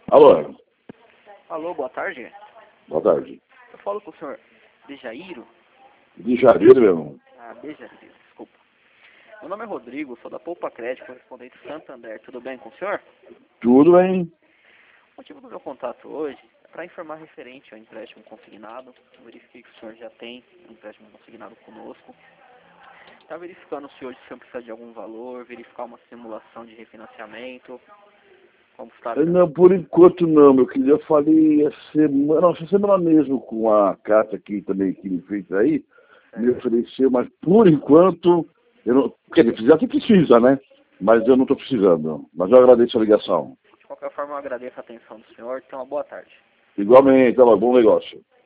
Alô? Alô, boa tarde. Boa tarde. Eu falo com o senhor Bejairo. De Janeiro, meu irmão. Ah, Bejairo, desculpa. Meu nome é Rodrigo, sou da Poupa Crédito, correspondente Santander. Tudo bem com o senhor? Tudo bem? O motivo do meu contato hoje é para informar referente ao empréstimo consignado. Eu verifiquei que o senhor já tem um empréstimo consignado conosco. Está verificando se hoje o senhor precisa de algum valor, verificar uma simulação de refinanciamento. Como está? Não, por enquanto não, meu querido. Eu falei essa semana mesmo com a carta aqui também que me fez aí, me ofereceu, mas por enquanto, eu não, quer dizer, precisar até precisa, né? Mas eu não estou precisando. Mas eu agradeço a ligação. De qualquer forma, eu agradeço a atenção do senhor. Tenha uma boa tarde. Igualmente, bom negócio.